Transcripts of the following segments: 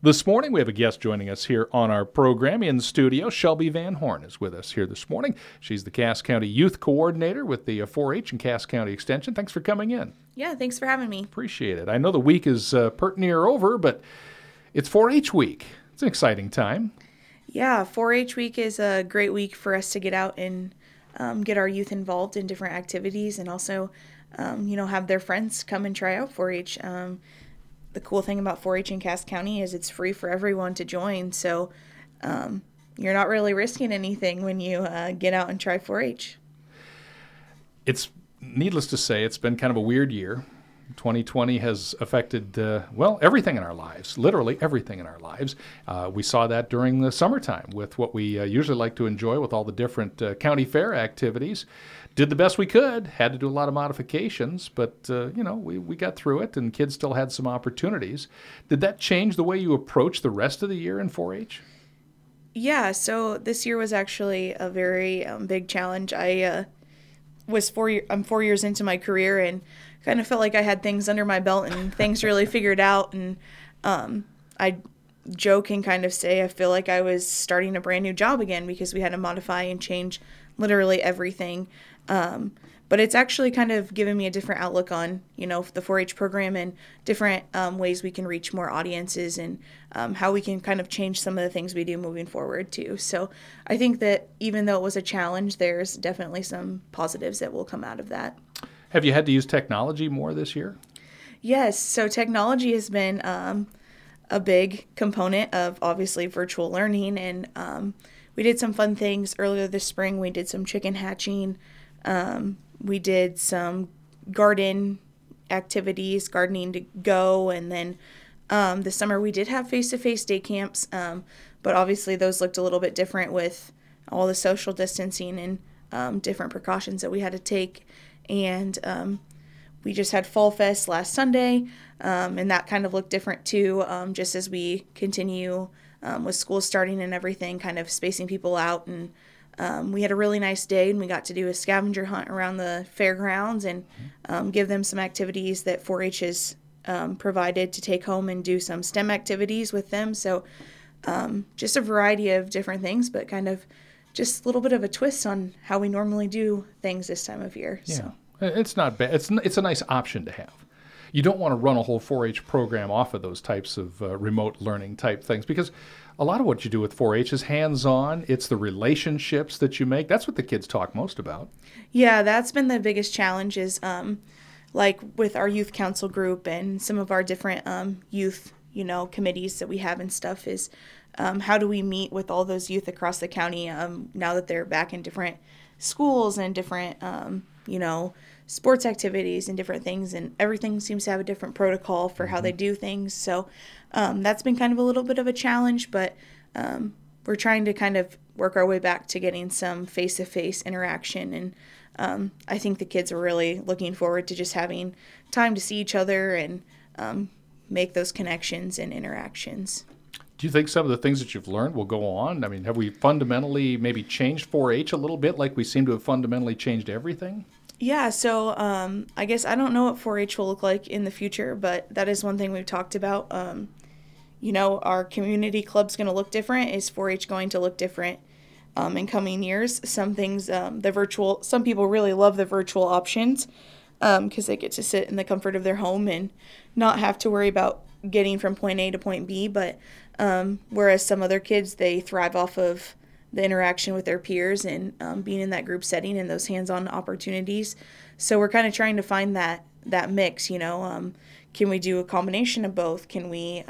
This morning, we have a guest joining us here on our program in studio. Shelby Van Horn is with us here this morning. She's the Cass County Youth Coordinator with the 4-H and Cass County Extension. Thanks for coming in. Yeah, thanks for having me. Appreciate it. I know the week is pert near over, but it's 4-H week. It's an exciting time. Yeah, 4-H week is a great week for us to get out and get our youth involved in different activities and also, have their friends come and try out 4-H. The cool thing about 4-H in Cass County is it's free for everyone to join, so you're not really risking anything when you get out and try 4-H. It's needless to say, it's been kind of a weird year. 2020 has affected, everything in our lives, literally everything in our lives. We saw that during the summertime with what we usually like to enjoy with all the different county fair activities. Did the best we could, had to do a lot of modifications, but, we got through it and kids still had some opportunities. Did that change the way you approach the rest of the year in 4-H? Yeah, so this year was actually a very big challenge. I'm 4 years into my career and kind of felt like I had things under my belt and things really figured out. And I joke and kind of say I feel like I was starting a brand new job again because we had to modify and change literally everything. But it's actually kind of given me a different outlook on, the 4-H program and different ways we can reach more audiences and how we can kind of change some of the things we do moving forward too. So I think that even though it was a challenge, there's definitely some positives that will come out of that. Have you had to use technology more this year? Yes. So technology has been a big component of obviously virtual learning. And we did some fun things earlier this spring. We did some chicken hatching. We did some garden activities, gardening to go. And then this summer we did have face-to-face day camps. But obviously those looked a little bit different with all the social distancing and different precautions that we had to take. And we just had Fall Fest last Sunday, and that kind of looked different too, just as we continue with school starting and everything, kind of spacing people out. And we had a really nice day, and we got to do a scavenger hunt around the fairgrounds and give them some activities that 4-H has provided to take home and do some STEM activities with them. So just a variety of different things, but kind of just a little bit of a twist on how we normally do things this time of year. Yeah. So. It's not bad. It's a nice option to have. You don't want to run a whole 4-H program off of those types of remote learning type things because a lot of what you do with 4-H is hands-on. It's the relationships that you make. That's what the kids talk most about. Yeah, that's been the biggest challenge is like with our youth council group and some of our different youth, committees that we have and stuff is how do we meet with all those youth across the county now that they're back in different schools and different, sports activities and different things, and everything seems to have a different protocol for how they do things. So that's been kind of a little bit of a challenge, but we're trying to kind of work our way back to getting some face-to-face interaction. And I think the kids are really looking forward to just having time to see each other and make those connections and interactions. Do you think some of the things that you've learned will go on? I mean, have we fundamentally maybe changed 4-H a little bit like we seem to have fundamentally changed everything? Yeah, so I guess I don't know what 4-H will look like in the future, but that is one thing we've talked about. Our community club's going to look different. Is 4-H going to look different in coming years? Some things, some people really love the virtual options because they get to sit in the comfort of their home and not have to worry about getting from point A to point B, but whereas some other kids, they thrive off of the interaction with their peers and being in that group setting and those hands-on opportunities. So we're kind of trying to find that mix, can we do a combination of both? Can we,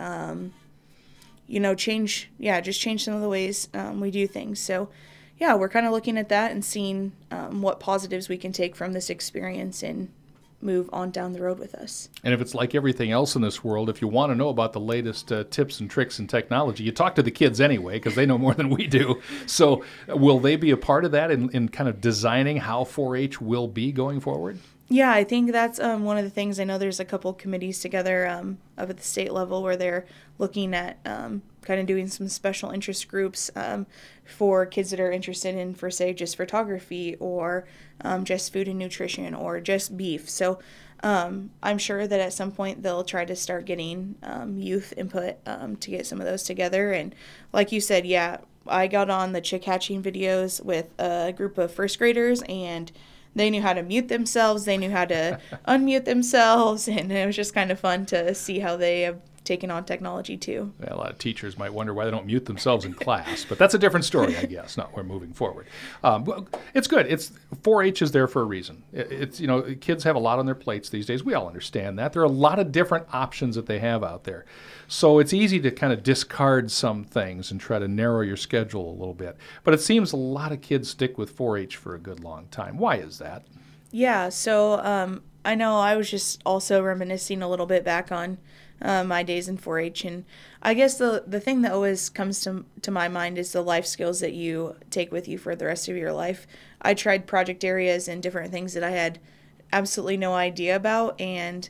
change some of the ways we do things. So yeah, we're kind of looking at that and seeing what positives we can take from this experience and move on down the road with us. And if it's like everything else in this world, if you want to know about the latest tips and tricks and technology, you talk to the kids anyway because they know more than we do. So will they be a part of that in kind of designing how 4-H will be going forward? Yeah, I think that's one of the things. I know there's a couple committees together up at the state level where they're looking at kind of doing some special interest groups for kids that are interested in, for say, just photography or just food and nutrition or just beef. So I'm sure that at some point they'll try to start getting youth input to get some of those together. And like you said, yeah, I got on the chick hatching videos with a group of first graders, and they knew how to mute themselves, they knew how to unmute themselves, and it was just kind of fun to see how they have taken on technology too. Yeah, a lot of teachers might wonder why they don't mute themselves in class, but that's a different story, I guess. No, we're moving forward. Well, it's good. 4-H is there for a reason. It's kids have a lot on their plates these days. We all understand that. There are a lot of different options that they have out there. So it's easy to kind of discard some things and try to narrow your schedule a little bit. But it seems a lot of kids stick with 4-H for a good long time. Why is that? Yeah, so I know I was just also reminiscing a little bit back on my days in 4-H, and I guess the thing that always comes to my mind is the life skills that you take with you for the rest of your life. I tried project areas and different things that I had absolutely no idea about, and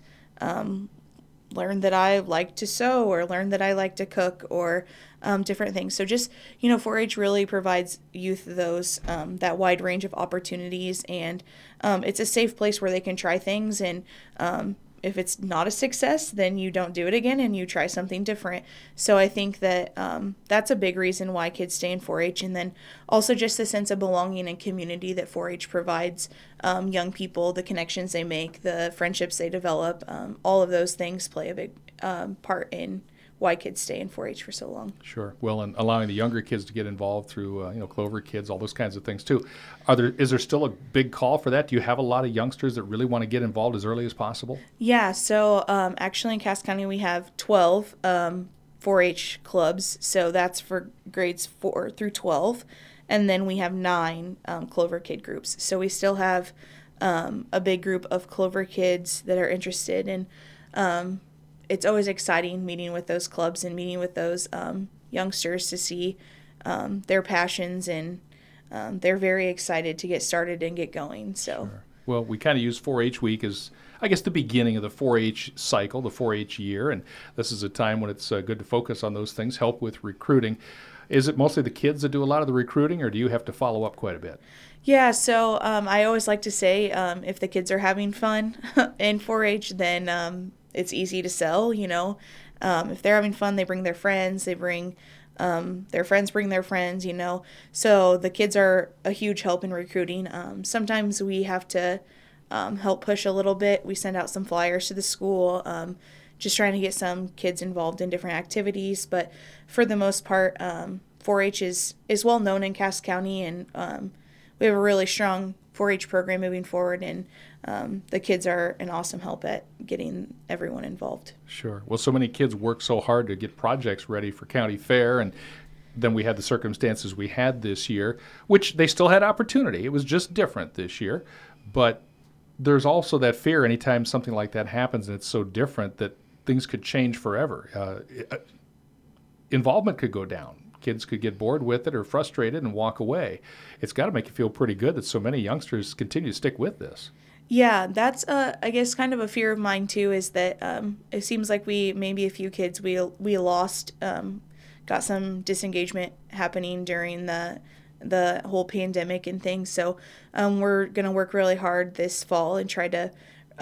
learned that I like to sew, or learned that I like to cook, or different things. So just, 4-H really provides youth those that wide range of opportunities, and it's a safe place where they can try things, and if it's not a success, then you don't do it again and you try something different. So I think that that's a big reason why kids stay in 4-H. And then also just the sense of belonging and community that 4-H provides young people, the connections they make, the friendships they develop, all of those things play a big part in why kids stay in 4-H for so long. Sure. Well, and allowing the younger kids to get involved through, Clover Kids, all those kinds of things too. Is there still a big call for that? Do you have a lot of youngsters that really want to get involved as early as possible? Yeah. So actually in Cass County we have 12 4-H clubs. So that's for grades 4 through 12, and then we have 9 Clover Kid groups. So we still have a big group of Clover kids that are interested in. It's always exciting meeting with those clubs and meeting with those youngsters to see their passions, and they're very excited to get started and get going. So, sure. Well, we kind of use 4-H week as, I guess, the beginning of the 4-H cycle, the 4-H year, and this is a time when it's good to focus on those things, help with recruiting. Is it mostly the kids that do a lot of the recruiting, or do you have to follow up quite a bit? Yeah, so I always like to say if the kids are having fun in 4-H, then it's easy to sell, If they're having fun, they bring their friends, their friends bring their friends, So the kids are a huge help in recruiting. Sometimes we have to help push a little bit. We send out some flyers to the school, just trying to get some kids involved in different activities. But for the most part, 4-H is well known in Cass County, and we have a really strong 4-H program moving forward, and the kids are an awesome help at getting everyone involved. Sure. Well, so many kids work so hard to get projects ready for county fair, and then we had the circumstances we had this year, which they still had opportunity. It was just different this year, but there's also that fear anytime something like that happens and it's so different that things could change forever. Involvement could go down. Kids could get bored with it or frustrated and walk away. It's got to make you feel pretty good that so many youngsters continue to stick with this. Yeah, that's I guess kind of a fear of mine too, is that it seems like maybe a few kids we lost, got some disengagement happening during the whole pandemic and things. So we're going to work really hard this fall and try to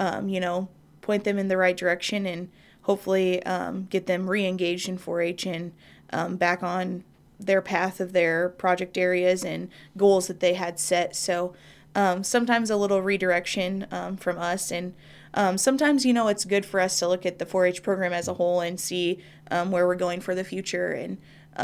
point them in the right direction, and hopefully get them re-engaged in 4-H and back on their path of their project areas and goals that they had set. So sometimes a little redirection from us, and sometimes it's good for us to look at the 4-H program as a whole and see where we're going for the future, and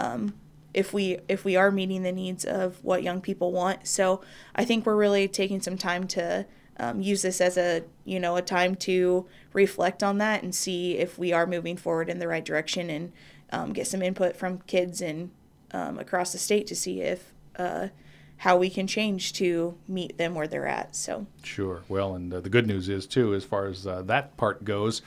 if we are meeting the needs of what young people want. So I think we're really taking some time to use this as a time to reflect on that and see if we are moving forward in the right direction, and get some input from kids and across the state to see if how we can change to meet them where they're at. So sure. Well, and the good news is too, as far as that part goes,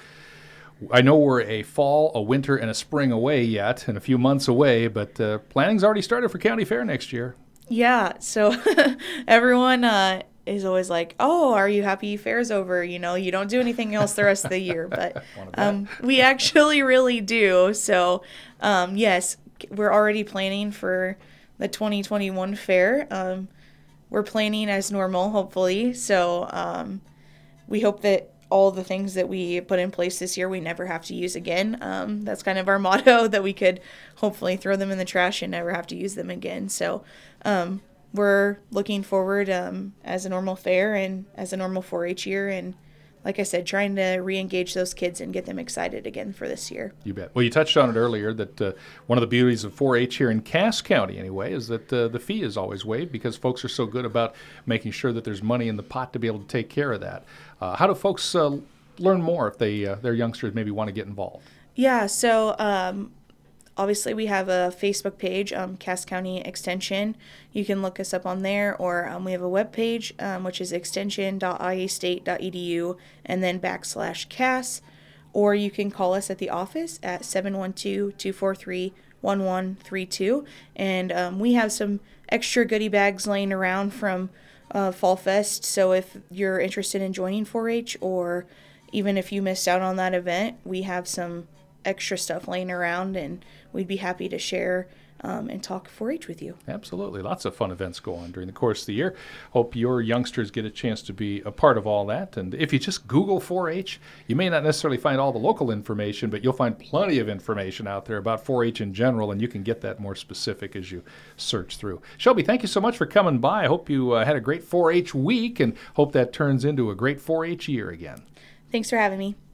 I know we're a fall, a winter, and a spring away yet, and a few months away, but planning's already started for County Fair next year. Yeah. So everyone is always like, "Oh, are you happy fair's over? You don't do anything else the rest of the year." But we actually really do. So yes, we're already planning for the 2021 fair. We're planning as normal, hopefully. So we hope that all the things that we put in place this year we never have to use again. That's kind of our motto, that we could hopefully throw them in the trash and never have to use them again. So we're looking forward as a normal fair and as a normal 4-H year, and like I said, trying to re-engage those kids and get them excited again for this year. You bet. Well, you touched on it earlier that one of the beauties of 4-H here in Cass County, anyway, is that the fee is always waived because folks are so good about making sure that there's money in the pot to be able to take care of that. How do folks learn more if their youngsters maybe want to get involved? Yeah, so obviously we have a Facebook page, Cass County Extension. You can look us up on there, or we have a web page, which is extension.iastate.edu and then /Cass. Or you can call us at the office at 712-243-1132. And we have some extra goodie bags laying around from Fall Fest. So if you're interested in joining 4-H, or even if you missed out on that event, we have some extra stuff laying around, and we'd be happy to share and talk 4-H with you. Absolutely. Lots of fun events go on during the course of the year. Hope your youngsters get a chance to be a part of all that. And if you just Google 4-H, you may not necessarily find all the local information, but you'll find plenty of information out there about 4-H in general, and you can get that more specific as you search through. Shelby, thank you so much for coming by. I hope you had a great 4-H week, and hope that turns into a great 4-H year again. Thanks for having me.